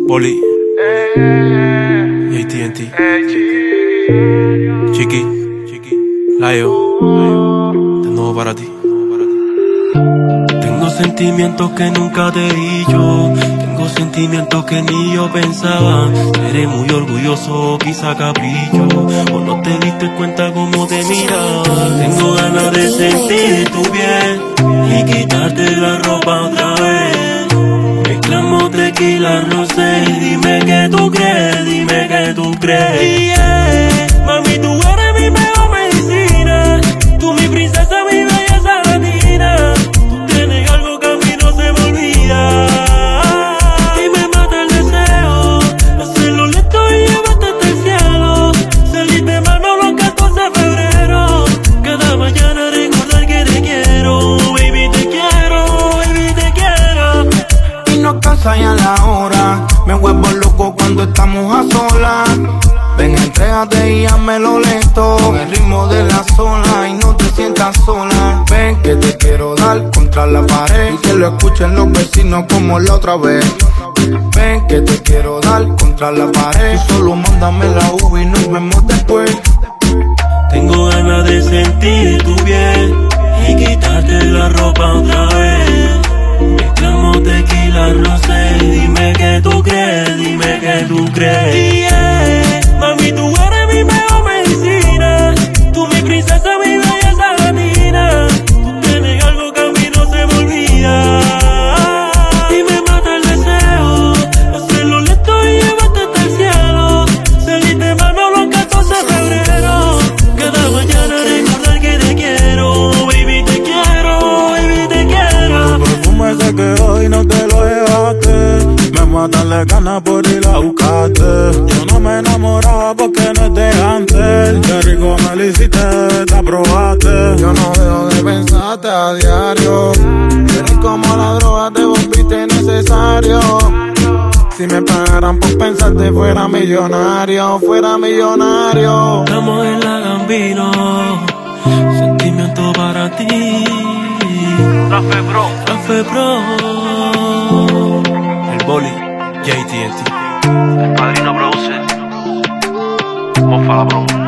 Boli, AT&T, Chiqui, Layo, de nuevo para ti. Tengo sentimientos que nunca te di yo. Tengo sentimientos que ni yo pensaba. Seré muy orgulloso, quizá capricho, o no te diste cuenta cómo te miraba. Tengo ganas de sentir tu piel y quitarte la ropa otra vez. Mezclamos tequila, rosé. Dime que tú crees, dime que tú crees. Yeah, mami, tú eres mi mejor medicina. Tú mi princesa, mi belleza latina. Tú tienes algo que a mí no se me olvida. Y me mata el deseo hacerlo lento y llevarte hasta el cielo. Salir de mano los 14 de febrero. Cada mañana recordar que te quiero. Baby, te quiero, baby, te quiero. Y no cansa ya la hora. Me vuelvo loco cuando estamos a solas. Ven, entrégate y házmelo lento, con el ritmo de la zona y no te sientas sola. Ven que te quiero dar contra la pared y que lo escuchen los vecinos como la otra vez. Ven que te quiero dar contra la pared y solo mándame la UV y nos vemos después. Tengo ganas de sentir tu piel y quitarte la ropa otra vez. Mezclamos tequila, rosé. Dime que tú crees, dime que tú crees. Yeah, mami, tú eres mi mejor medicina. Tú mi princesa, mi belleza latina. Tú tienes algo que a mí no se me olvida. Y me mata el deseo hacerlo lento y llevarte hasta el cielo. Salir de mano los 14 de febrero. Cada mañana recordar que te quiero. Baby, te quiero, baby, te quiero. Tu perfume se quedó y no te lo llevaste. Me matan las ganas por ir a buscarte. Yo no me enamoraba porque no es de antes. Qué rico me lo hiciste, te aprobaste. Yo no dejo de pensarte a diario. Eres como la droga, te volviste necesario. Si me pagaran por pensarte fuera millonario, fuera millonario. Estamos en la Gambino, sentimiento para ti. Café Bro, Café Bro, el Boli, AT&T. el Padrino Producer, Mofa la Bro.